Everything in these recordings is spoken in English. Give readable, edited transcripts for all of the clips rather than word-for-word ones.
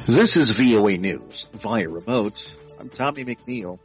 This is VOA News via remote. I'm Tommy McNeil.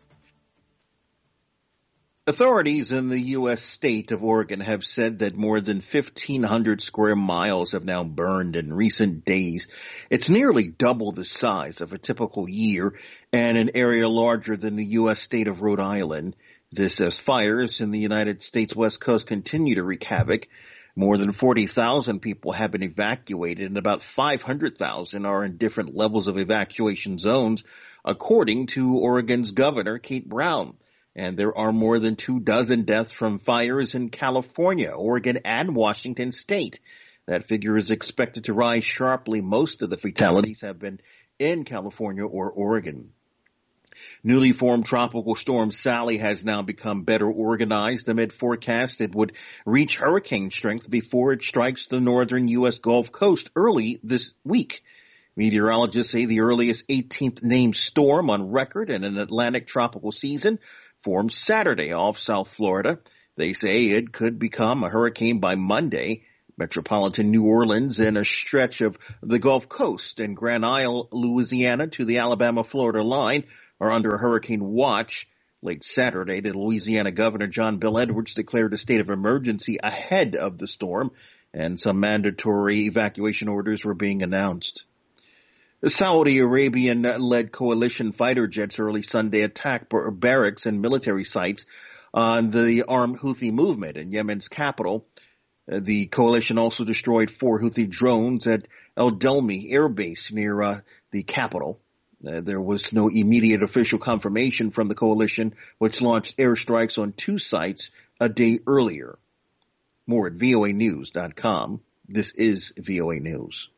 Authorities in the U.S. state of Oregon have said that more than 1,500 square miles have now burned in recent days. It's nearly double the size of a typical year and an area larger than the U.S. state of Rhode Island. This as fires in the United States West Coast continue to wreak havoc. More than 40,000 people have been evacuated and about 500,000 are in different levels of evacuation zones, according to Oregon's Governor Kate Brown. And there are more than 24 deaths from fires in California, Oregon, and Washington state. That figure is expected to rise sharply. Most of the fatalities have been in California or Oregon. Newly formed Tropical Storm Sally has now become better organized amid forecasts it would reach hurricane strength before it strikes the northern U.S. Gulf Coast early this week. Meteorologists say the earliest 18th named storm on record in an Atlantic tropical season formed Saturday off South Florida. They say it could become a hurricane by Monday. Metropolitan New Orleans and a stretch of the Gulf Coast and Grand Isle, Louisiana to the Alabama-Florida line are under hurricane watch. Late Saturday, the Louisiana Governor John Bel Edwards declared a state of emergency ahead of the storm, and some mandatory evacuation orders were being announced. The Saudi Arabian-led coalition fighter jets early Sunday attacked barracks and military sites on the armed Houthi movement in Yemen's capital. The coalition also destroyed 4 Houthi drones at El Delmi Air Base near the capital. There was no immediate official confirmation from the coalition, which launched airstrikes on 2 sites a day earlier. More at voanews.com. This is VOA News.